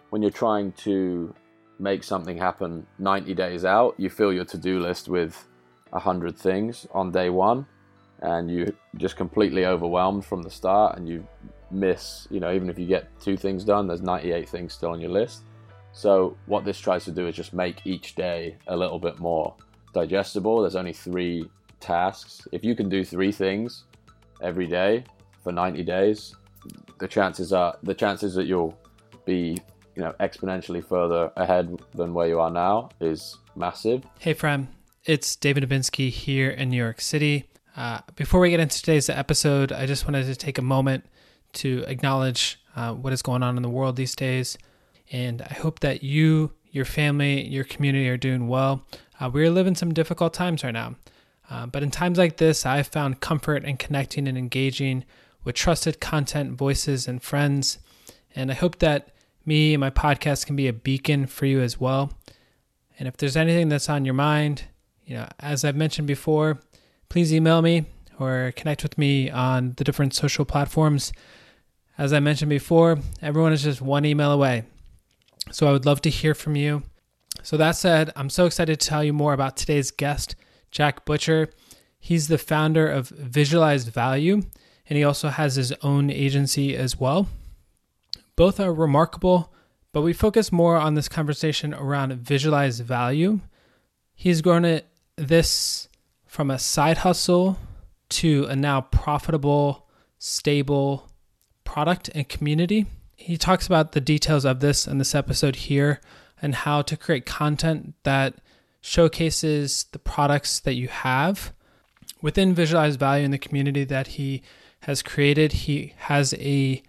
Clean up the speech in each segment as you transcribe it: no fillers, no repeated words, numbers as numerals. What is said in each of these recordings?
when you're trying to make something happen 90 days out, you fill your to-do list with 100 things on day one, and you're just completely overwhelmed from the start, and you miss, even if you get 2 things done, there's 98 things still on your list. So what this tries to do is just make each day a little bit more digestible. There's only 3 tasks. If you can do 3 things every day for 90 days, the chances that you'll be exponentially further ahead than where you are now is massive. Hey friend, it's David Dubinsky here in New York City. Before we get into today's episode, I just wanted to take a moment to acknowledge what is going on in the world these days. And I hope that you, your family, your community are doing well. We're living some difficult times right now. But in times like this, I've found comfort in connecting and engaging with trusted content, voices, and friends. And I hope that me and my podcast can be a beacon for you as well. And if there's anything that's on your mind, as I've mentioned before, please email me or connect with me on the different social platforms. As I mentioned before, everyone is just one email away. So I would love to hear from you. So that said, I'm so excited to tell you more about today's guest, Jack Butcher. He's the founder of Visualized Value, and he also has his own agency as well. Both are remarkable, but we focus more on this conversation around Visualized Value. He's grown this from a side hustle to a now profitable, stable product and community. He talks about the details of this in this episode here and how to create content that showcases the products that you have. Within Visualized Value in the community that he has created, he has a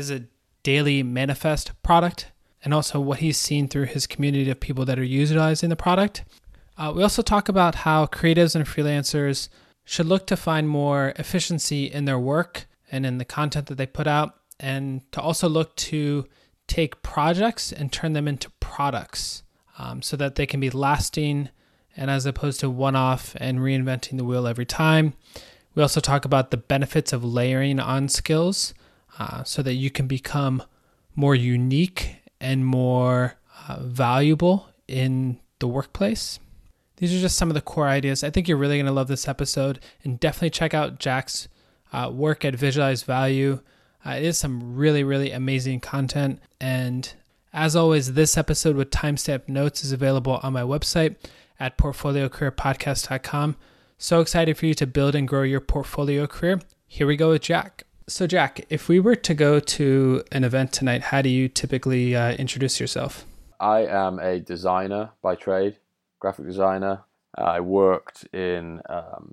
daily manifest product and also what he's seen through his community of people that are utilizing the product. We also talk about how creatives and freelancers should look to find more efficiency in their work and in the content that they put out, and to also look to take projects and turn them into products so that they can be lasting and as opposed to one-off and reinventing the wheel every time. We also talk about the benefits of layering on skills so that you can become more unique and more valuable in the workplace. These are just some of the core ideas. I think you're really going to love this episode, and definitely check out Jack's work at Visualized Value. It is some really, really amazing content. And as always, this episode with timestamp notes is available on my website at portfoliocareerpodcast.com. So excited for you to build and grow your portfolio career. Here we go with Jack. So Jack, if we were to go to an event tonight, how do you typically introduce yourself? I am a designer by trade, graphic designer. I worked in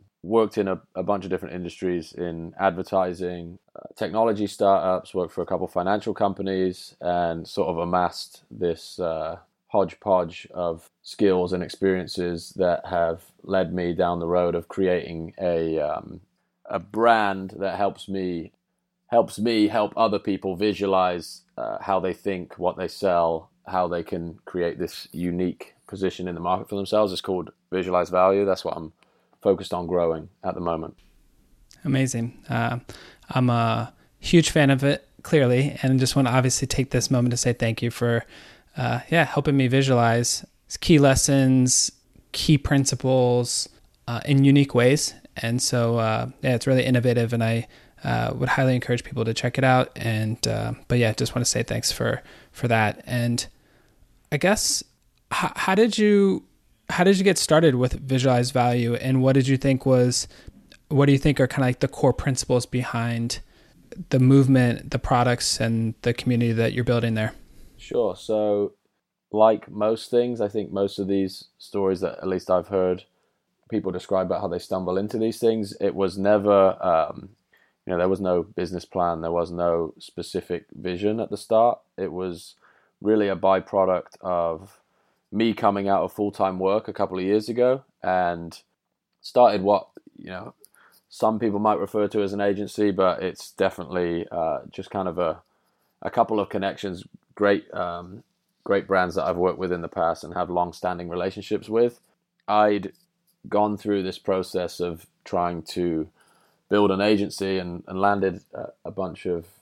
a bunch of different industries, in advertising, technology startups, worked for a couple financial companies, and sort of amassed this hodgepodge of skills and experiences that have led me down the road of creating a brand that helps me help other people visualize how they think, what they sell, how they can create this unique position in the market for themselves. It's called Visualized Value. That's what I'm focused on growing at the moment. Amazing. I'm a huge fan of it, clearly, and just want to obviously take this moment to say thank you for helping me visualize key lessons, key principles in unique ways. And so, it's really innovative, and I would highly encourage people to check it out. And just want to say thanks for that. And I guess, how did you get started with Visualized Value, and what do you think are kind of like the core principles behind the movement, the products, and the community that you're building there? Sure. So like most things, I think most of these stories that at least I've heard people describe about how they stumble into these things, it was never, there was no business plan. There was no specific vision at the start. It was really a byproduct of me coming out of full-time work a couple of years ago and started what, some people might refer to as an agency, but it's definitely just kind of a couple of connections, great brands that I've worked with in the past and have long-standing relationships with. I'd gone through this process of trying to build an agency and landed a bunch of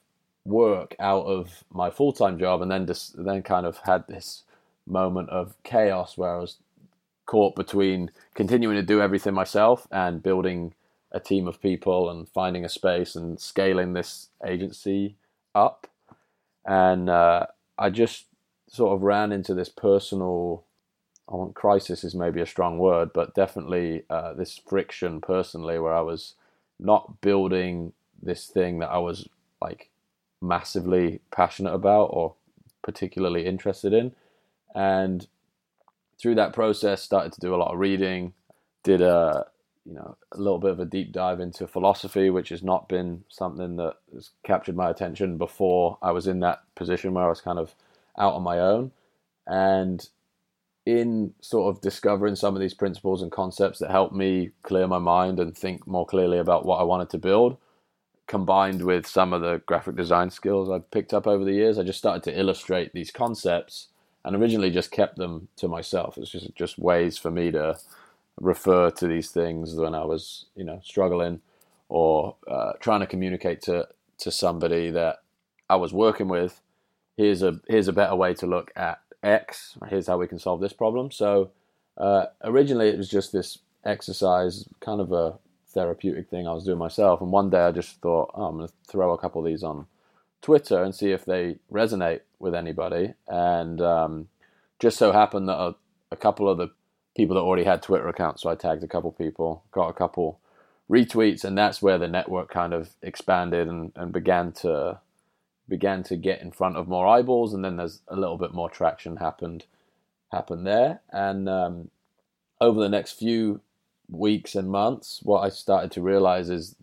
work out of my full-time job, and then kind of had this moment of chaos where I was caught between continuing to do everything myself and building a team of people and finding a space and scaling this agency up. And I just sort of ran into this personal, I want crisis is maybe a strong word, but definitely this friction personally, where I was not building this thing that I was like massively passionate about or particularly interested in. And through that process, started to do a lot of reading, did a little bit of a deep dive into philosophy, which has not been something that has captured my attention before I was in that position where I was kind of out on my own. And in sort of discovering some of these principles and concepts that helped me clear my mind and think more clearly about what I wanted to build, combined with some of the graphic design skills I've picked up over the years, I just started to illustrate these concepts, and originally just kept them to myself. It's just ways for me to refer to these things when I was, struggling or trying to communicate to somebody that I was working with. Here's a better way to look at X. Here's how we can solve this problem. So originally it was just this exercise, kind of a therapeutic thing I was doing myself. And one day I just thought, I'm going to throw a couple of these on Twitter and see if they resonate with anybody. And just so happened that a couple of the people that already had Twitter accounts, so I tagged a couple people, got a couple retweets, and that's where the network kind of expanded and began to get in front of more eyeballs. And then there's a little bit more traction happened there. And over the next few weeks and months, what I started to realize is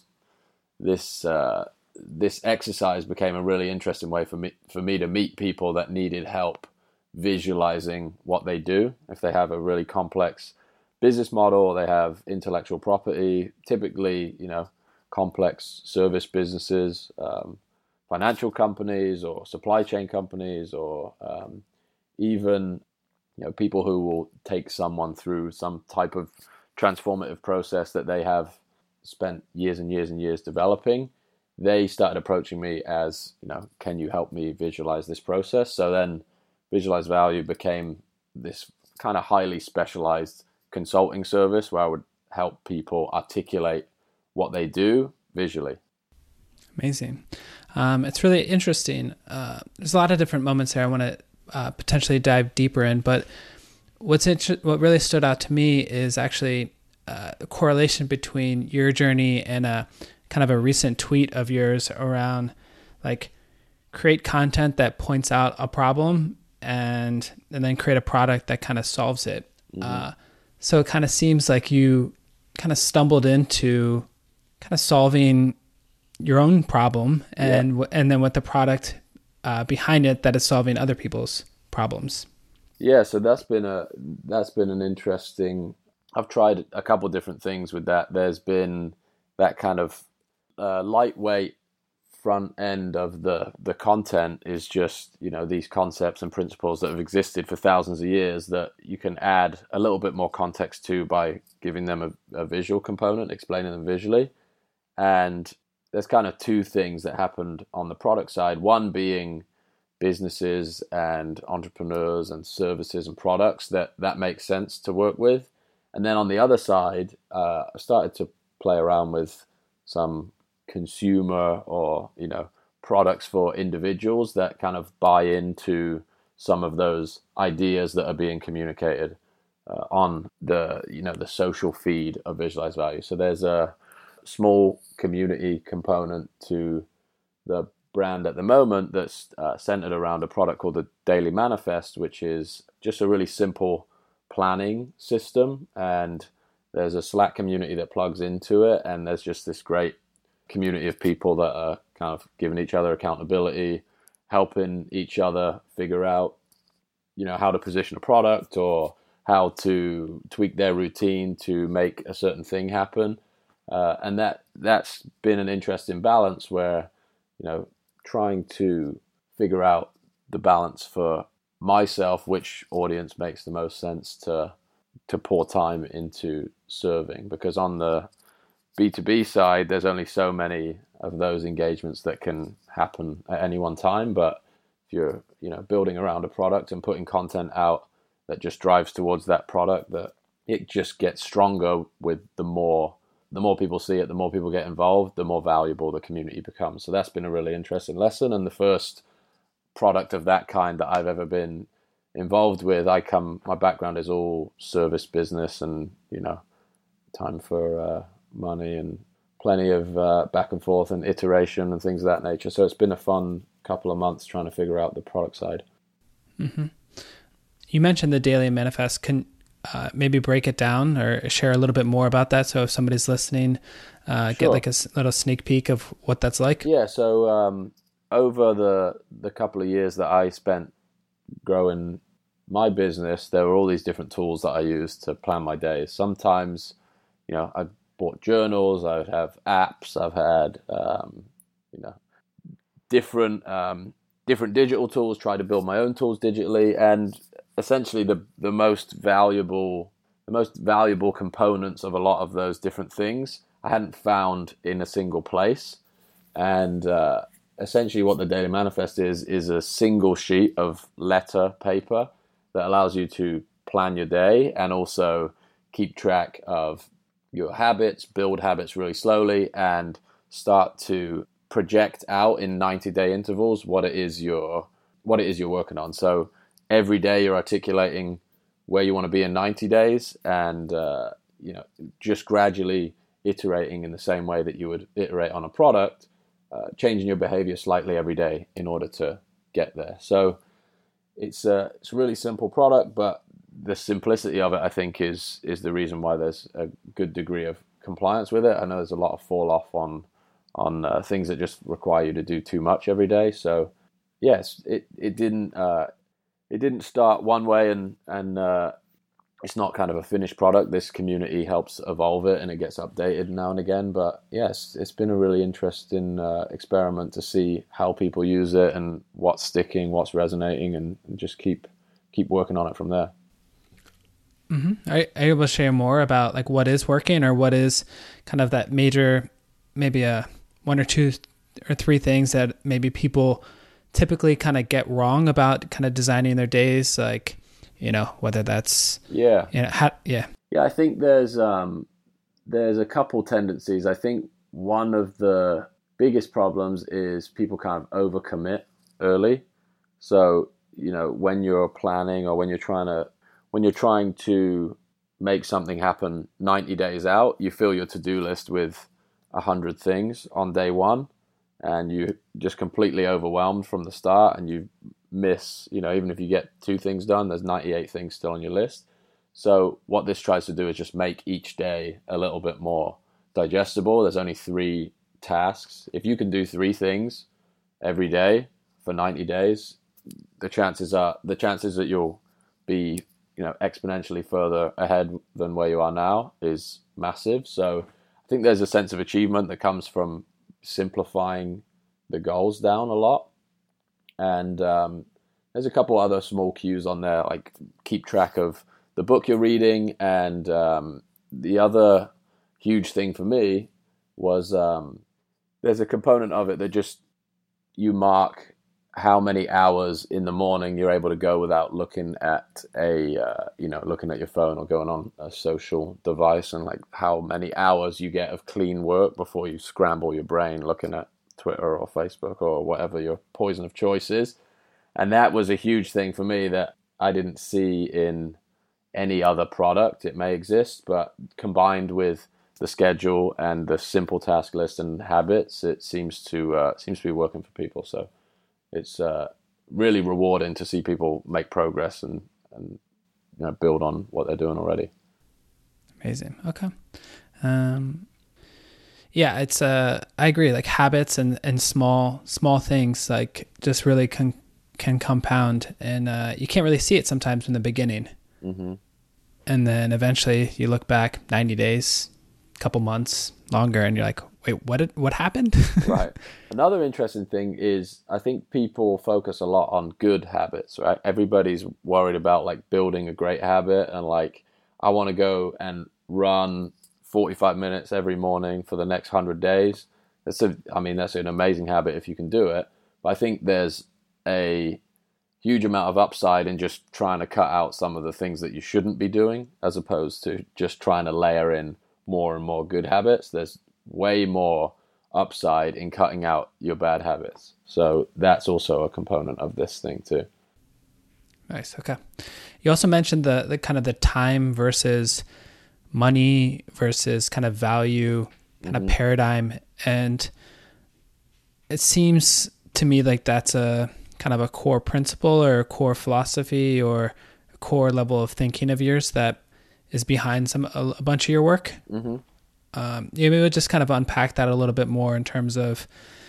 this exercise became a really interesting way for me to meet people that needed help visualizing what they do. If they have a really complex business model, they have intellectual property, typically, complex service businesses, financial companies or supply chain companies, or even, people who will take someone through some type of transformative process that they have spent years and years and years developing. They started approaching me as, can you help me visualize this process? So then Visualize Value became this kind of highly specialized consulting service where I would help people articulate what they do visually. Amazing. It's really interesting. There's a lot of different moments there I want to potentially dive deeper in, but what really stood out to me is actually the correlation between your journey and a kind of a recent tweet of yours around like create content that points out a problem and then create a product that kind of solves it. Mm-hmm. So it kind of seems like you kind of stumbled into kind of solving your own problem and then with the product behind it that is solving other people's problems. Yeah, so that's been an interesting. I've tried a couple of different things with that. There's been that kind of lightweight front end of the content is just, these concepts and principles that have existed for thousands of years that you can add a little bit more context to by giving them a visual component, explaining them visually. And there's kind of two things that happened on the product side. One being businesses and entrepreneurs and services and products that makes sense to work with. And then on the other side, I started to play around with some consumer or, products for individuals that kind of buy into some of those ideas that are being communicated on the social feed of Visualize Value. So there's a small community component to the brand at the moment that's centered around a product called the Daily Manifest, which is just a really simple planning system. And there's a Slack community that plugs into it, and there's just this great community of people that are kind of giving each other accountability, helping each other figure out, how to position a product or how to tweak their routine to make a certain thing happen. And that's been an interesting balance where, trying to figure out the balance for myself, which audience makes the most sense to pour time into serving. Because on the B2B side, there's only so many of those engagements that can happen at any one time. But if you're, building around a product and putting content out that just drives towards that product, that it just gets stronger with the more people see it, the more people get involved, the more valuable the community becomes. So that's been a really interesting lesson. And the first product of that kind that I've ever been involved with, my background is all service business and, time for money and plenty of back and forth and iteration and things of that nature. So it's been a fun couple of months trying to figure out the product side. Mm-hmm. You mentioned the Daily Manifest. Can maybe break it down or share a little bit more about that? So if somebody's listening, Sure. Get like a little sneak peek of what that's like. Yeah. So over the couple of years that I spent growing my business, there were all these different tools that I used to plan my days. Sometimes, I bought journals, I would have apps, I've had, different digital tools, try to build my own tools digitally. And essentially the most valuable components of a lot of those different things I hadn't found in a single place. And essentially what the Daily Manifest is a single sheet of letter paper that allows you to plan your day and also keep track of your habits, build habits really slowly, and start to project out in 90-day intervals what it is you're working on. So every day you're articulating where you want to be in 90 days and just gradually iterating in the same way that you would iterate on a product, changing your behavior slightly every day in order to get there. So it's a really simple product, but the simplicity of it, I think, is the reason why there's a good degree of compliance with it. I know there's a lot of fall off on things that just require you to do too much every day. So yes, it didn't start one way and it's not kind of a finished product. This community helps evolve it and it gets updated now and again. But yes, it's been a really interesting experiment to see how people use it and what's sticking, what's resonating, and just keep working on it from there. Mm-hmm. Are you able to share more about like what is working or what is kind of that major, maybe one or two or three things that maybe people typically kind of get wrong about kind of designing their days, like, whether that's yeah. I think there's a couple tendencies. I think one of the biggest problems is people kind of overcommit early. So, when you're planning or when you're trying to make something happen 90 days out, you fill your to-do list with 100 things on day one, and you just completely overwhelmed from the start, and you miss, even if you get 2 things done, there's 98 things still on your list. So what this tries to do is just make each day a little bit more digestible. There's only 3 tasks. If you can do 3 things every day for 90 days, the chances that you'll be exponentially further ahead than where you are now is massive. So I think there's a sense of achievement that comes from simplifying the goals down a lot. And there's a couple other small cues on there, like keep track of the book you're reading. And the other huge thing for me was there's a component of it that just you mark how many hours in the morning you're able to go without looking at looking at your phone or going on a social device, and like how many hours you get of clean work before you scramble your brain looking at Twitter or Facebook or whatever your poison of choice is. And that was a huge thing for me that I didn't see in any other product. It may exist, but combined with the schedule and the simple task list and habits, it seems to be working for people. So it's really rewarding to see people make progress and build on what they're doing already. Amazing. Okay. Yeah, it's I agree. Like habits and small things like just really can compound, and you can't really see it sometimes in the beginning. Mm-hmm. And then eventually you look back 90 days, couple months longer, and you're like, wait, what happened? Right. Another interesting thing is I think people focus a lot on good habits, right? Everybody's worried about like building a great habit, and like I want to go and run 45 minutes every morning for the next 100 days. That's an amazing habit if you can do it. But I think there's a huge amount of upside in just trying to cut out some of the things that you shouldn't be doing, as opposed to just trying to layer in more and more good habits. There's way more upside in cutting out your bad habits. So that's also a component of this thing too. Nice. Okay. You also mentioned the kind of the time versus money versus kind of value kind of paradigm. And it seems to me like that's a kind of a core principle or a core philosophy or a core level of thinking of yours that is behind a bunch of your work. Mm-hmm. Maybe we'll just kind of unpack that a little bit more in terms of,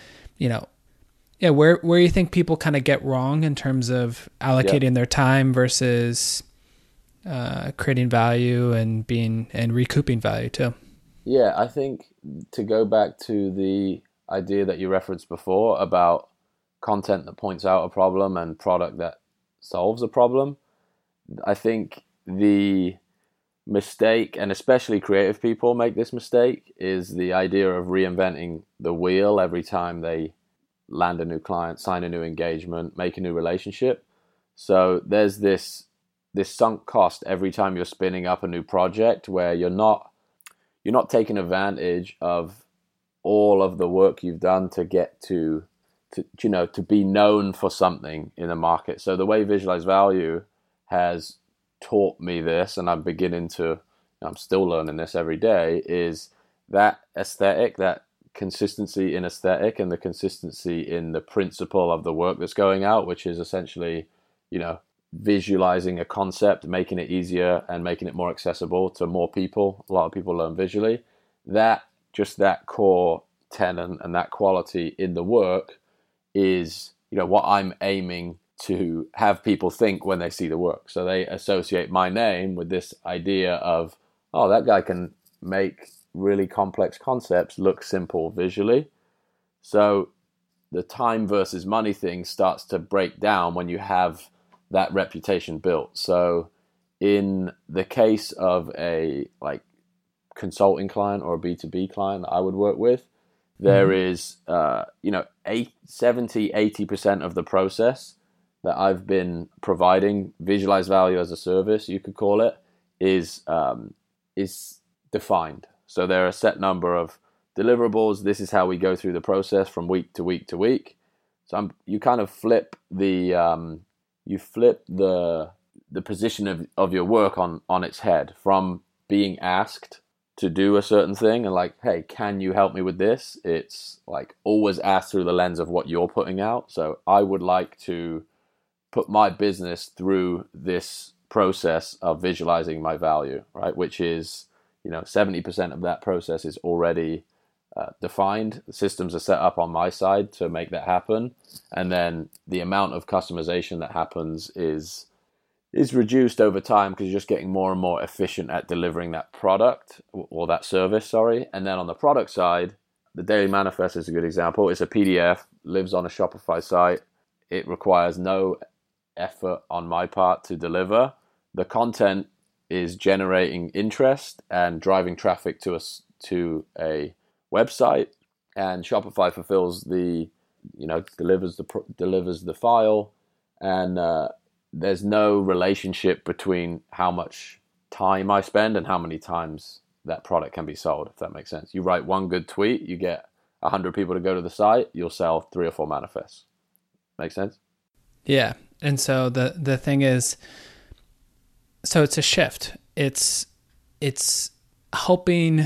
where you think people kind of get wrong in terms of allocating their time versus creating value and recouping value too. Yeah, I think to go back to the idea that you referenced before about content that points out a problem and product that solves a problem, I think the mistake, and especially creative people make this mistake, is the idea of reinventing the wheel every time they land a new client, sign a new engagement, make a new relationship. So there's this sunk cost every time you're spinning up a new project where you're not taking advantage of all of the work you've done to get to be known for something in the market. So the way Visualize Value has taught me this, and I'm still learning this every day, is that aesthetic, that consistency in aesthetic and the consistency in the principle of the work that's going out, which is essentially, visualizing a concept, making it easier and making it more accessible to more people. A lot of people learn visually. That core tenet and that quality in the work is, what I'm aiming to have people think when they see the work. So they associate my name with this idea of, oh, that guy can make really complex concepts look simple visually. So the time versus money thing starts to break down when you have that reputation built. So in the case of a consulting client or a B2B client that I would work with, there is 70-80% of the process that I've been providing, Visualize Value as a service, you could call it, is defined. So there are a set number of deliverables. This is how we go through the process from week to week to week. So you kind of flip the position of your work on its head, from being asked to do a certain thing and hey, can you help me with this? It's always asked through the lens of what you're putting out. So I would like to put my business through this process of visualizing my value, right? Which is, 70% of that process is already defined. The systems are set up on my side to make that happen. And then the amount of customization that happens is reduced over time because you're just getting more and more efficient at delivering that product or that service, sorry. And then on the product side, the Daily Manifest is a good example. It's a PDF, lives on a Shopify site. It requires no effort on my part to deliver. The content is generating interest and driving traffic to a website, and Shopify fulfills delivers the file, and there's no relationship between how much time I spend and how many times that product can be sold, if that makes sense. You write one good tweet, you get 100 people to go to the site, you'll sell 3 or 4 manifests. Make sense? Yeah. And so the thing is, so it's a shift. It's helping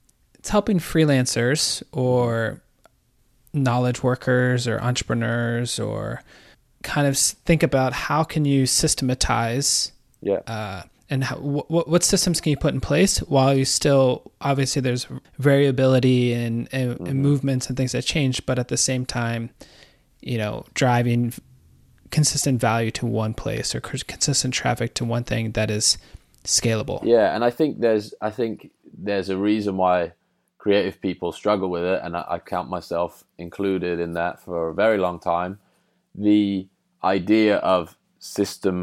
freelancers or knowledge workers or entrepreneurs or kind of think about how can you systematize and what systems can you put in place while you still, obviously there's variability and movements and things that change, but at the same time, driving consistent value to one place or consistent traffic to one thing that is scalable. Yeah, and I think there's a reason why creative people struggle with it, and I count myself included in that for a very long time. The idea of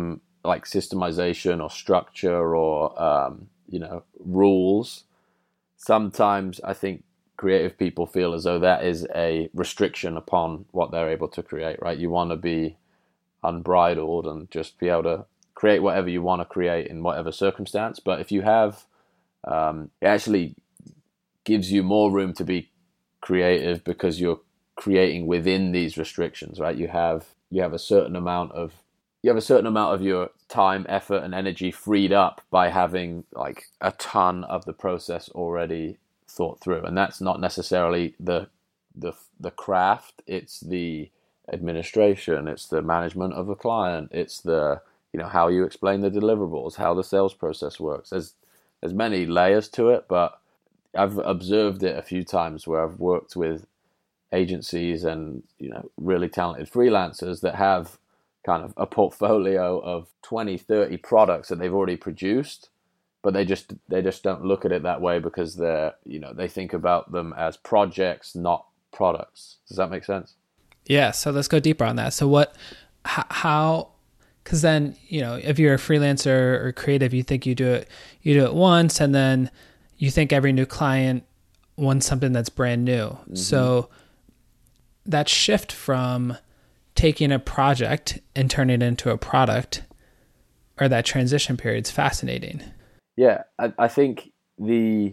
systemization or structure or rules sometimes I think creative people feel as though that is a restriction upon what they're able to create, right? You want to be unbridled and just be able to create whatever you want to create in whatever circumstance. But if you have, it actually gives you more room to be creative because you're creating within these restrictions, right? You have a certain amount of your time, effort, and energy freed up by having like a ton of the process already thought through, and that's not necessarily the craft. It's the administration. It's the management of a client. It's the how you explain the deliverables, how the sales process works. There's many layers to it, but I've observed it a few times where I've worked with agencies and really talented freelancers that have kind of a portfolio of 20, 30 products that they've already produced, but they just don't look at it that way because they think about them as projects, not products. Does that make sense? Yeah. So let's go deeper on that. So how, because then, if you're a freelancer or creative, you think you do it once, and then you think every new client wants something that's brand new. Mm-hmm. So that shift from taking a project and turning it into a product, or that transition period, is fascinating. Yeah, I think there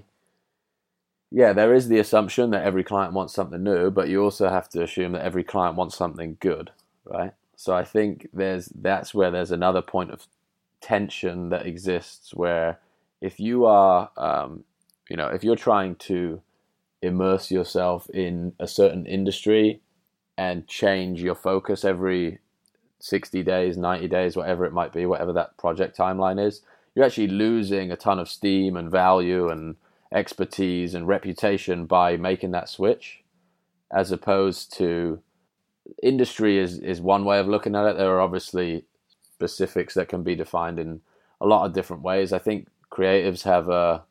is the assumption that every client wants something new, but you also have to assume that every client wants something good, right? So I think that's where there's another point of tension that exists, where if you are, if you're trying to immerse yourself in a certain industry and change your focus every 60 days, 90 days, whatever it might be, whatever that project timeline is, you're actually losing a ton of steam and value and expertise and reputation by making that switch, as opposed to industry is one way of looking at it. There are obviously specifics that can be defined in a lot of different ways. I think creatives have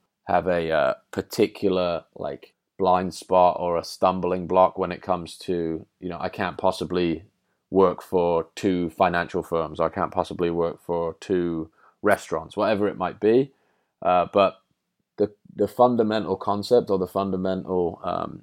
a particular like blind spot or a stumbling block when it comes to, I can't possibly work for 2 financial firms, or I can't possibly work for 2 restaurants, whatever it might be. But the fundamental concept, or the fundamental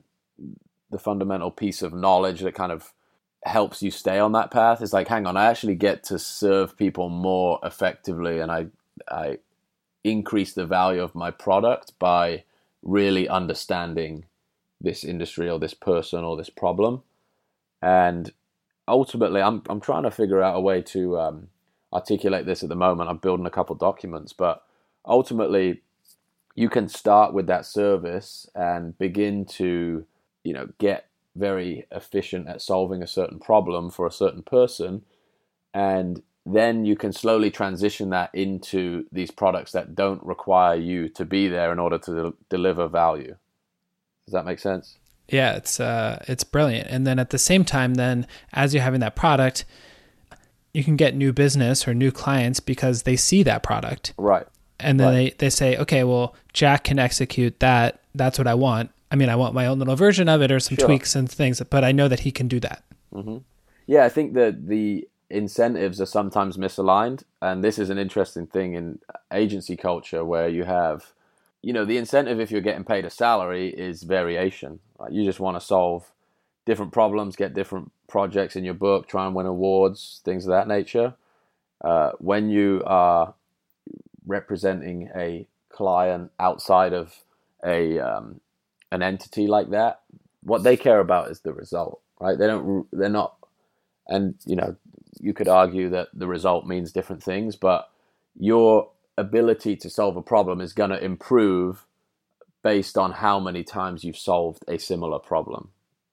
piece of knowledge that kind of helps you stay on that path is like, hang on, I actually get to serve people more effectively, and I increase the value of my product by really understanding this industry or this person or this problem. And ultimately, I'm trying to figure out a way to articulate this at the moment. I'm building a couple documents, but ultimately, you can start with that service and begin to, get very efficient at solving a certain problem for a certain person, and then you can slowly transition that into these products that don't require you to be there in order to deliver value. Does that make sense? Yeah, it's brilliant. And then at the same time, then as you're having that product, you can get new business or new clients because they see that product. Right. And then they say, okay, well, Jack can execute that. That's what I want. I mean, I want my own little version of it or some tweaks and things, but I know that he can do that. Mm-hmm. Yeah, I think that the incentives are sometimes misaligned. And this is an interesting thing in agency culture, where you have, the incentive, if you're getting paid a salary, is variation. Right? You just want to solve different problems, get different projects in your book, try and win awards, things of that nature. When you are representing a client outside of an entity like that, what they care about is the result, right? They're not, and you could argue that the result means different things, but your ability to solve a problem is going to improve based on how many times you've solved a similar problem.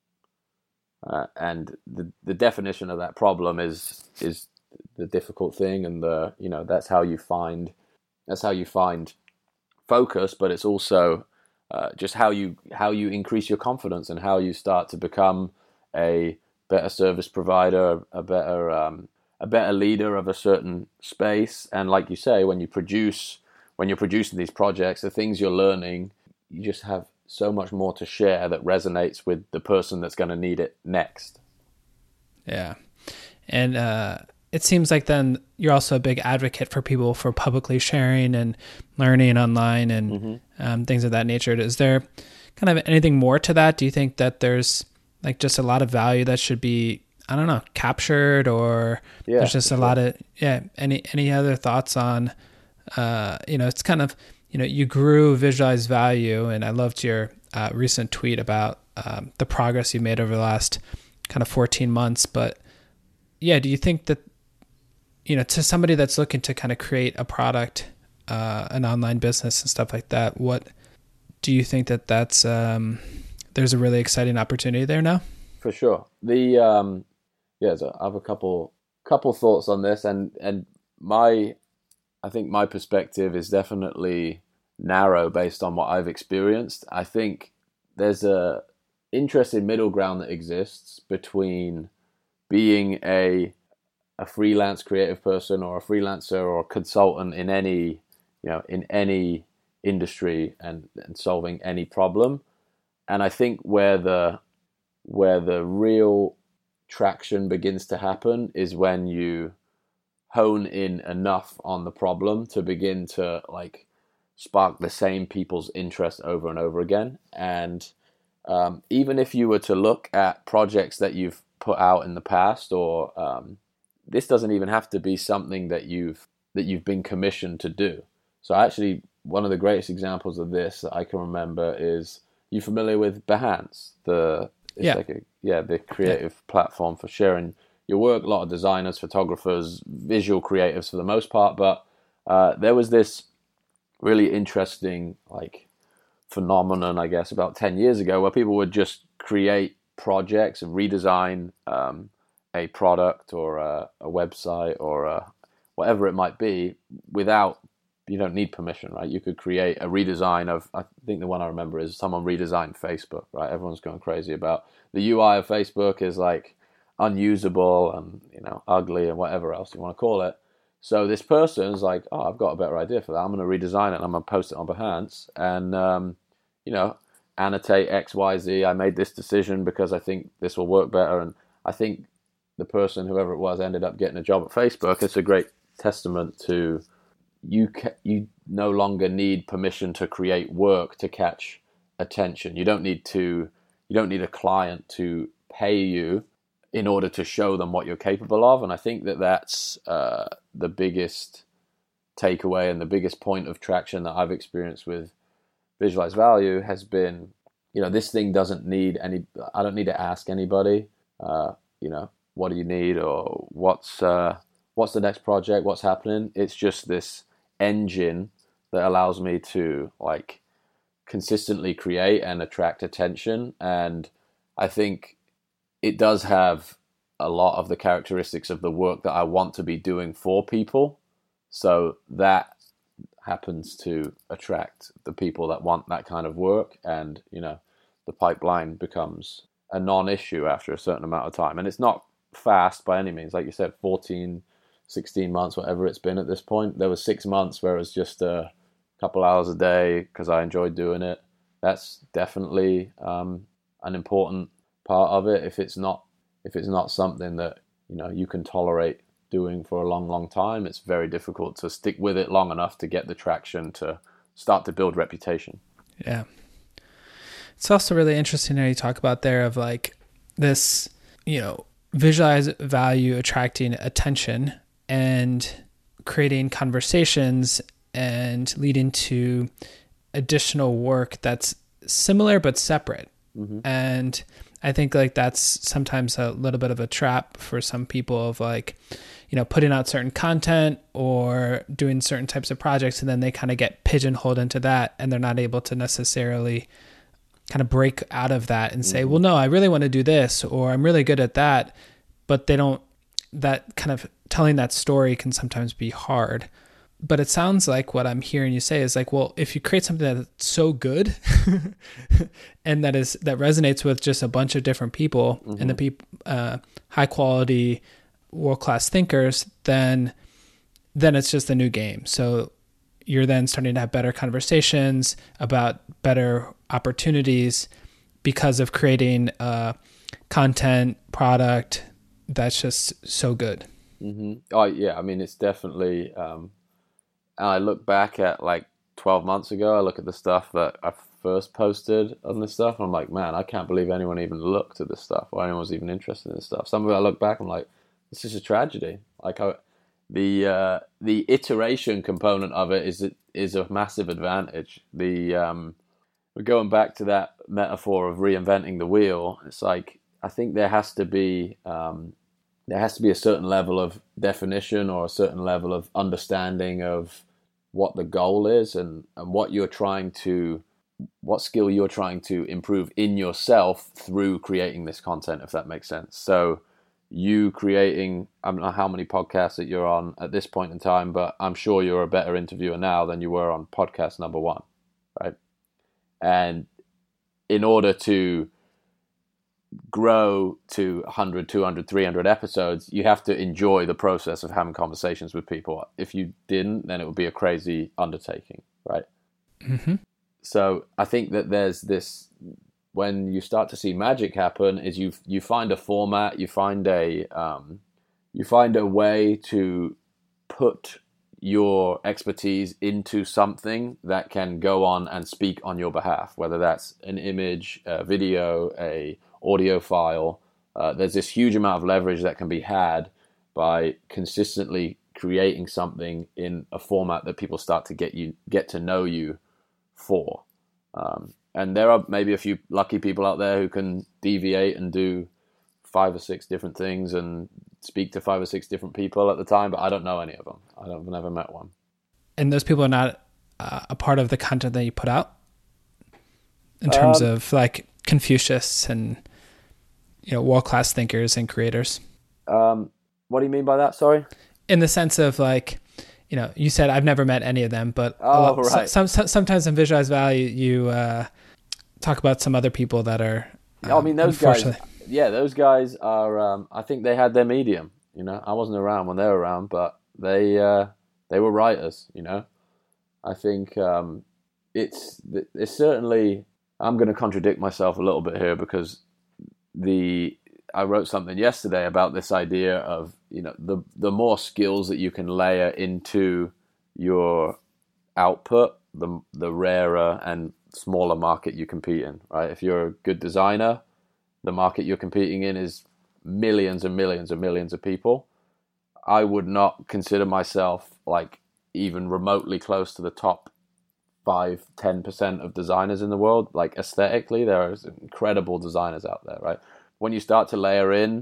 And the definition of that problem is the difficult thing, and that's how you find focus, but it's also just how you increase your confidence and how you start to become a better service provider, a better leader of a certain space. And like you say, when you're producing these projects, the things you're learning, you just have so much more to share that resonates with the person that's going to need it next. Yeah. And it seems like then you're also a big advocate for people for publicly sharing and learning online and things of that nature. Is there kind of anything more to that? Do you think that there's like just a lot of value that should be, I don't know, captured, or there's just a lot of, any other thoughts on, it's kind of, you grew Visualize Value, and I loved your recent tweet about the progress you made over the last kind of 14 months. But yeah, do you think that, to somebody that's looking to kind of create a product, an online business and stuff like that, what do you think that's, there's a really exciting opportunity there now? For sure. So I have a couple thoughts on this, and I think my perspective is definitely narrow based on what I've experienced. I think there's a interesting middle ground that exists between being a freelance creative person or a freelancer or a consultant in any industry and solving any problem. And I think where the real traction begins to happen is when you hone in enough on the problem to begin to like spark the same people's interest over and over again. And even if you were to look at projects that you've put out in the past, or this doesn't even have to be something that you've been commissioned to do. So actually, one of the greatest examples of this that I can remember is, you familiar with Behance? The creative platform for sharing your work. A lot of designers, photographers, visual creatives for the most part. But there was this really interesting phenomenon, I guess, about 10 years ago, where people would just create projects and redesign a product or a website or whatever it might be without, you don't need permission, right? You could create a redesign of, I think the one I remember is someone redesigned Facebook, right? Everyone's going crazy about the UI of Facebook is like unusable and, ugly and whatever else you want to call it. So this person is like, oh, I've got a better idea for that. I'm going to redesign it and I'm going to post it on Behance and, annotate X, Y, Z. I made this decision because I think this will work better. And I think the person, whoever it was, ended up getting a job at Facebook. It's a great testament to you no longer need permission to create work to catch attention. You don't need a client to pay you in order to show them what you're capable of. And I think that's the biggest takeaway and the biggest point of traction that I've experienced with Visualize Value has been, this thing doesn't need I don't need to ask anybody, what do you need, or what's the next project, what's happening. It's just this engine that allows me to consistently create and attract attention. And I think it does have a lot of the characteristics of the work that I want to be doing for people. So that happens to attract the people that want that kind of work. And, the pipeline becomes a non-issue after a certain amount of time. And it's not fast by any means. Like you said, 14, 16 months, whatever it's been at this point. There was 6 months where it was just a couple hours a day because I enjoyed doing it. That's definitely an important part of it. If it's not something that you can tolerate doing for a long, long time, it's very difficult to stick with it long enough to get the traction to start to build reputation. Yeah. It's also really interesting how you talk about there of this, Visualize Value attracting attention and creating conversations and leading to additional work that's similar but separate. Mm-hmm. And I think that's sometimes a little bit of a trap for some people of putting out certain content or doing certain types of projects, and then they kind of get pigeonholed into that and they're not able to necessarily kind of break out of that and say, well, no, I really want to do this, or I'm really good at that. But that kind of telling that story can sometimes be hard. But it sounds like what I'm hearing you say is well, if you create something that's so good and that resonates with just a bunch of different people, mm-hmm. and the high quality, world-class thinkers, then it's just a new game. So you're then starting to have better conversations about better opportunities because of creating content, product that's just so good. Oh yeah, I mean it's definitely. And I look back at like 12 months ago. I look at the stuff that I first posted on this stuff, and I'm like, man, I can't believe anyone even looked at this stuff or anyone was even interested in this stuff. Some of it I look back, I'm like, this is a tragedy. Like the iteration component of it is a massive advantage. We're going back to that metaphor of reinventing the wheel. It's like I think there has to be a certain level of definition or a certain level of understanding of what the goal is and what skill you're trying to improve in yourself through creating this content, if that makes sense. So you creating, I don't know how many podcasts that you're on at this point in time, but I'm sure you're a better interviewer now than you were on podcast number one, right? And in order to grow to 100, 200, 300 episodes, you have to enjoy the process of having conversations with people. If you didn't, then it would be a crazy undertaking, right? Mm-hmm. So I think that there's this, when you start to see magic happen, is you find a format, you find a way to put your expertise into something that can go on and speak on your behalf, whether that's an image, a video, a audio file. There's this huge amount of leverage that can be had by consistently creating something in a format that people start to get to know you for. And there are maybe a few lucky people out there who can deviate and do 5 or 6 different things and speak to 5 or 6 different people at the time, but I don't know any of them. I've never met one. And those people are not a part of the content that you put out in terms of like Confucius and, world-class thinkers and creators. What do you mean by that? Sorry? In the sense of like, you said I've never met any of them, but right. sometimes in Visualize Value, you talk about some other people that are. I mean, those guys. Yeah, those guys are. I think they had their medium. I wasn't around when they were around, but they were writers. I think it's certainly. I'm going to contradict myself a little bit here because I wrote something yesterday about this idea of the more skills that you can layer into your output, the rarer and smaller market you compete in. Right? If you're a good designer, the market you're competing in is millions and millions and millions of people. I would not consider myself like even remotely close to the top 5-10% of designers in the world. Like aesthetically, there are incredible designers out there, right? When you start to layer in,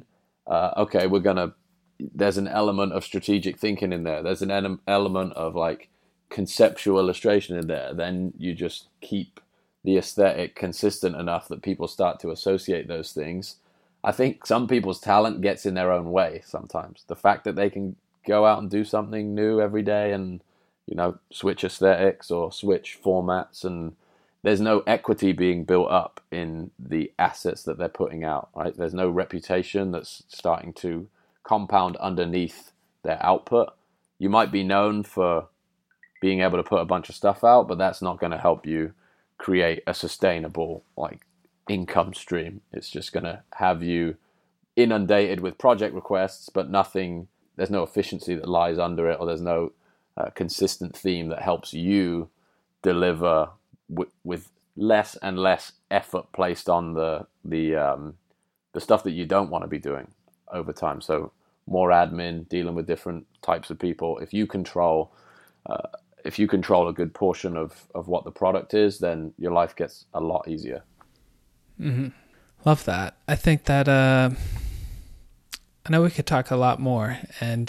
there's an element of strategic thinking in there. There's an element of like conceptual illustration in there. Then you just keep the aesthetic consistent enough that people start to associate those things. I think some people's talent gets in their own way sometimes. The fact that they can go out and do something new every day and, switch aesthetics or switch formats, and there's no equity being built up in the assets that they're putting out, right? There's no reputation that's starting to compound underneath their output. You might be known for being able to put a bunch of stuff out, but that's not going to help you create a sustainable income stream. It's just going to have you inundated with project requests, but there's no efficiency that lies under it, or there's no consistent theme that helps you deliver with less and less effort placed on the stuff that you don't want to be doing over time. So more admin, dealing with different types of people. If you control a good portion of what the product is, then your life gets a lot easier. Mm-hmm. Love that. I think that I know we could talk a lot more, and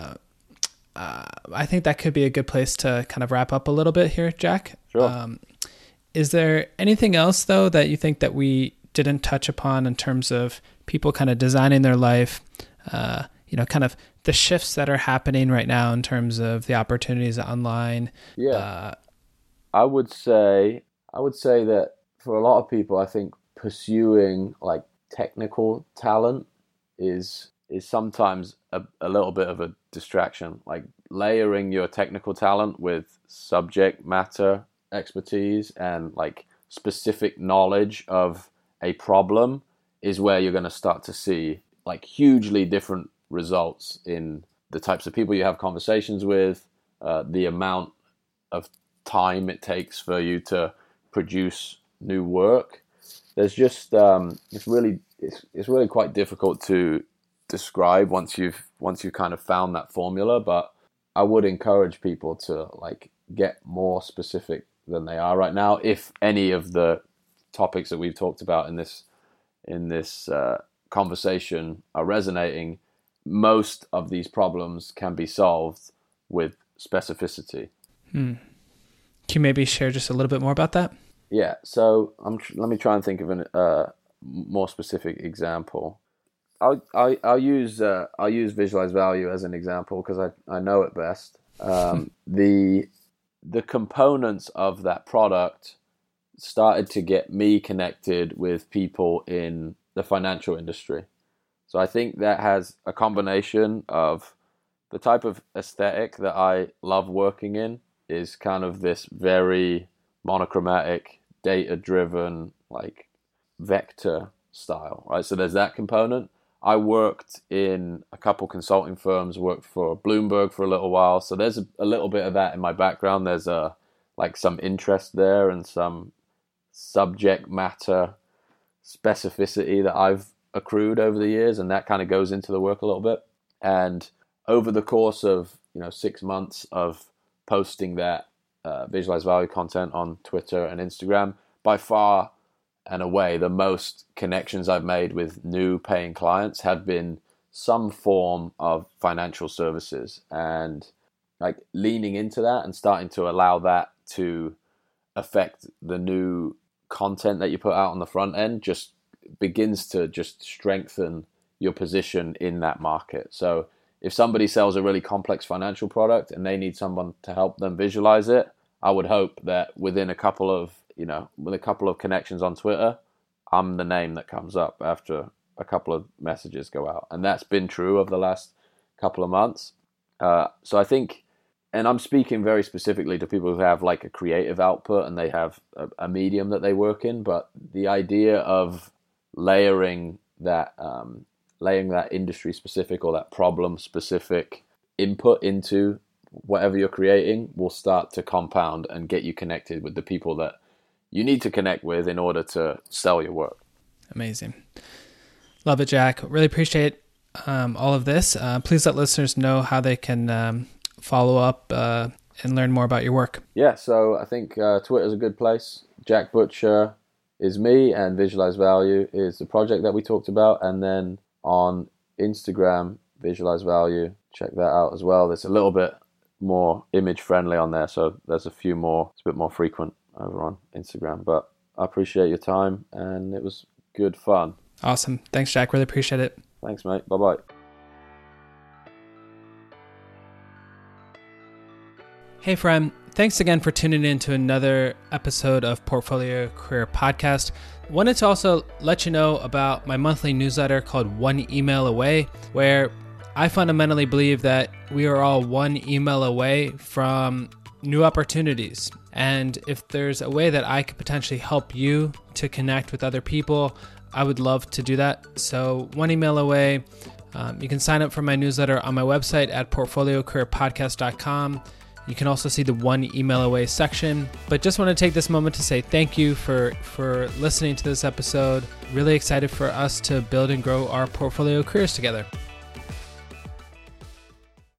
I think that could be a good place to kind of wrap up a little bit here, Jack. Sure. Is there anything else, though, that you think that we didn't touch upon in terms of people kind of designing their life, kind of the shifts that are happening right now in terms of the opportunities online? Yeah. I would say that for a lot of people, I think pursuing like technical talent is sometimes a little bit of a distraction. Like layering your technical talent with subject matter expertise and like specific knowledge of a problem is where you're going to start to see like hugely different results in the types of people you have conversations with, the amount of time it takes for you to produce new work. There's just it's really quite difficult to describe once you've kind of found that formula. But I would encourage people to like get more specific than they are right now. If any of the topics that we've talked about in this conversation are resonating, most of these problems can be solved with specificity. Can you maybe share just a little bit more about that? Yeah, so let me try and think of a more specific example. I'll use Visualize Value as an example because I know it best. The components of that product started to get me connected with people in the financial industry. So I think that has a combination of the type of aesthetic that I love working in is kind of this very monochromatic, data-driven, like vector style, right? So there's that component. I worked in a couple consulting firms, worked for Bloomberg for a little while. So there's a little bit of that in my background. There's some interest there and some subject matter specificity that I've accrued over the years, and that kind of goes into the work a little bit. And over the course of 6 months of posting that Visualize Value content on Twitter and Instagram, by far and away the most connections I've made with new paying clients have been some form of financial services, and like leaning into that and starting to allow that to affect the new content that you put out on the front end just begins to just strengthen your position in that market. So if somebody sells a really complex financial product and they need someone to help them visualize it, I would hope that within a couple of connections on Twitter, I'm the name that comes up after a couple of messages go out. And that's been true over the last couple of months. So I think, and I'm speaking very specifically to people who have like a creative output and they have a medium that they work in, but the idea of layering that industry specific or that problem specific input into whatever you're creating will start to compound and get you connected with the people that you need to connect with in order to sell your work. Amazing. Love it, Jack. Really appreciate all of this. Please let listeners know how they can follow up and learn more about your work. Yeah, so I think Twitter is a good place. Jack Butcher is me, and Visualize Value is the project that we talked about. And then on Instagram, Visualize Value, check that out as well. There's a little bit more image friendly on there, so there's it's a bit more frequent over on Instagram. But I appreciate your time, and it was good fun. Awesome. Thanks, Jack. Really appreciate it. Thanks, mate. Bye-bye. Hey, friend. Thanks again for tuning in to another episode of Portfolio Career Podcast. Wanted to also let you know about my monthly newsletter called One Email Away, where I fundamentally believe that we are all one email away from new opportunities. And if there's a way that I could potentially help you to connect with other people, I would love to do that. So one email away. You can sign up for my newsletter on my website at portfoliocareerpodcast.com. You can also see the One Email Away section. But just want to take this moment to say thank you for listening to this episode. Really excited for us to build and grow our portfolio careers together.